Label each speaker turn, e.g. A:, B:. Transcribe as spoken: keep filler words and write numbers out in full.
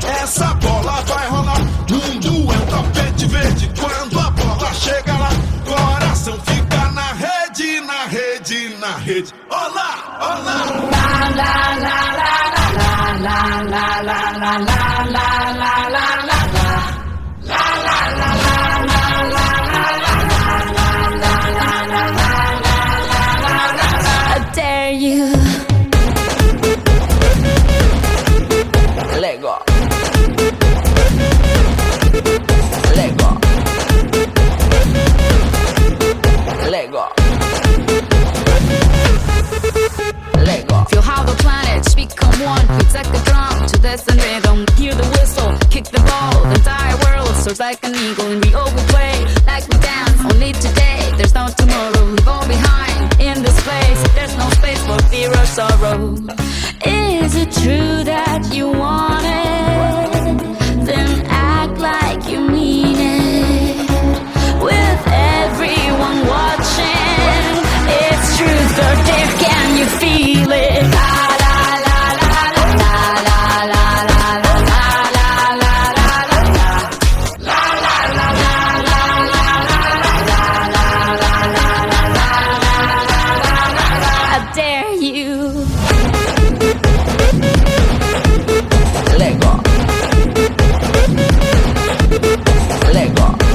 A: essa bola vai rolar. Mundo é um tapete verde quando a bola chega lá. Coração fica na rede, na rede, na rede. Olá, olá.
B: La la la la la la la la la la la la la la la. La la la la la la la la la la la. I dare you.
C: Lego. Lego. Lego. Lego.
D: Feel how the planets become one. We take a drum to this and rhythm. Hear the whistle, kick the ball. The entire world soars like an eagle, and we all we play like we dance. Only today, there's no tomorrow. We fall behind in this place. There's no space for fear or sorrow. Is it true that you want it? Then act like you mean it. With everyone watching, it's truth or dare. Can you feel it? La la la la la la la la la la la la la. La la la la la la la la. I dare you.
C: Lego. Lego.